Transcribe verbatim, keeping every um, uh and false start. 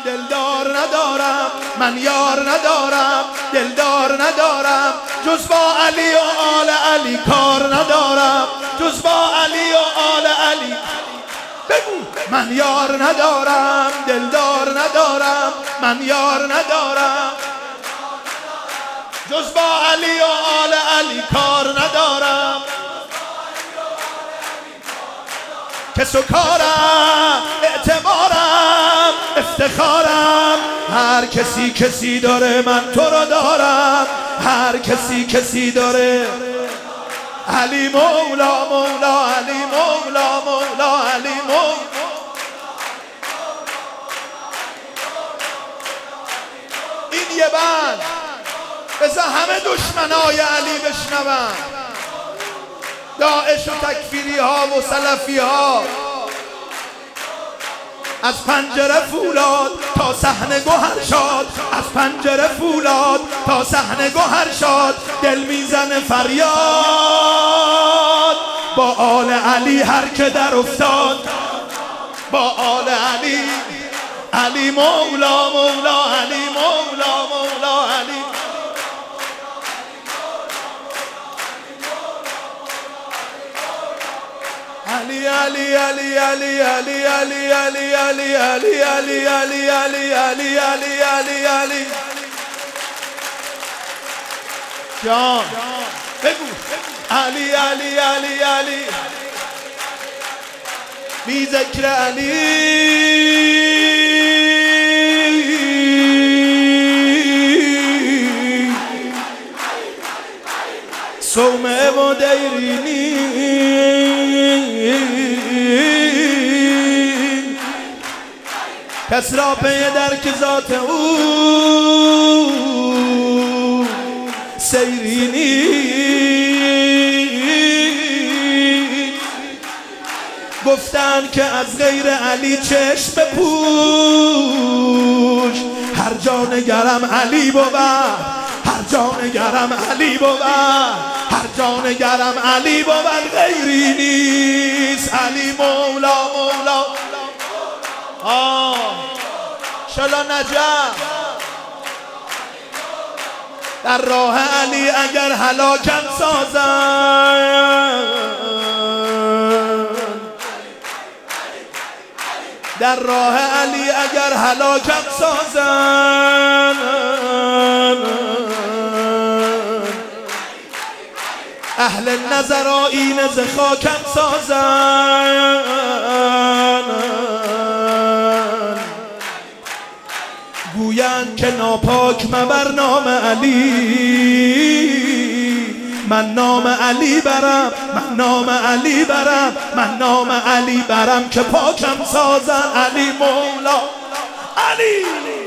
دلدار ندارم، من یار ندارم، دلدار ندارم، جز با علی و آل علی کار ندارم، جز با علی و آل علی. بگو من یار ندارم، دلدار ندارم، من یار ندارم، جز با علی و آل علی کار ندارم. کس و کارم، اعتبارم، افتخارم، هر کسی کسی داره من تو رو دارم، هر کسی کسی داره. علی مولا مولا علی مولا مولا علی مولا. این یه بند بذار همه دشمنای علی بشنون، داعش و تکفیری ها و سلفی ها. از پنجره فولاد تا صحنه گوهر شاد، از پنجره فولاد تا صحنه گوهر شاد، دل میزنه فریاد با آل علی هر که در افتاد، با آل علی. علی مولا مولا علی مولا مولا علی. علی علی علی علی علی علی علی علی علی علی علی علی علی علی علی علی جان بگو علی علی علی علی بی ذکر علی صومعه و دیرینی کس را پی درک ذات او سیرینی. گفتن که از غیر علی چشم بپوش، هر جا نگرم علی بود، هر جا نگرم علی بود، هر جا نگرم علی بود، غیری نیست. علی مولا مولا. آه شلا نجم در راه علی اگر هلاکم سازن، در راه علی اگر هلاکم سازن، اهل نظر آیین ز خاکم سازن، گویند که ناپاک مبر نام علی، من نام علی برم، من نام علی برم، من نام علی برم که پاکم سازن. علی مولا علی